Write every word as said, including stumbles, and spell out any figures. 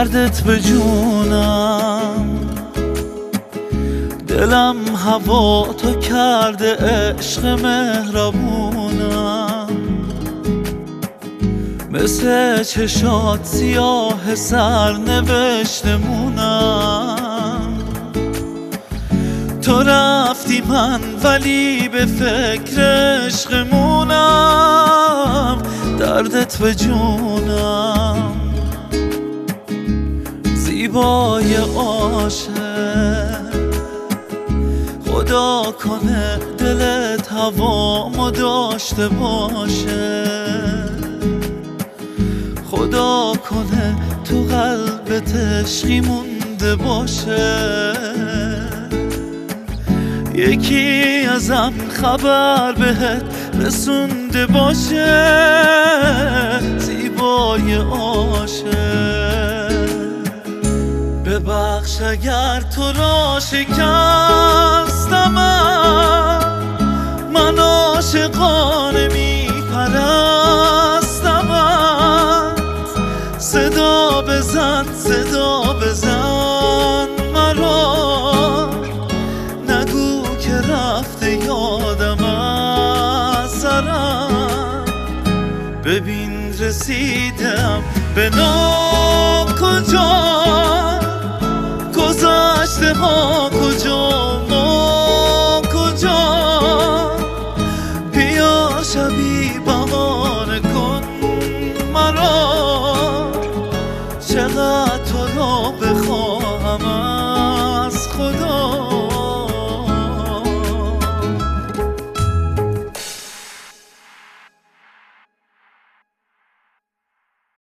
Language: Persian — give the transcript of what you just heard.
دردت به جونم، دلم هوا تو کرده عشق مهربونم، مثل چشات سیاه سرنوشتمونم. تو رفتی من ولی به فکر عشقمونم، دردت به جونم. زیبای عاشق خدا کنه دلت هوامو داشته باشه، خدا کنه تو قلبت عشقی مونده باشه. یکی ازم خبر بهت رسونده باشه، زیبای عاشق. ببخش اگر تو را شکستم، من عاشقانه میپرستمت. صدا بزن صدا بزن مرا، نگو که رفته یادم از سرم. ببین رسیدم به ناکجا، گذشته ها کجا ما کجا. بیا شبی بهانه کن مرا، چقدر تو را بخواهم.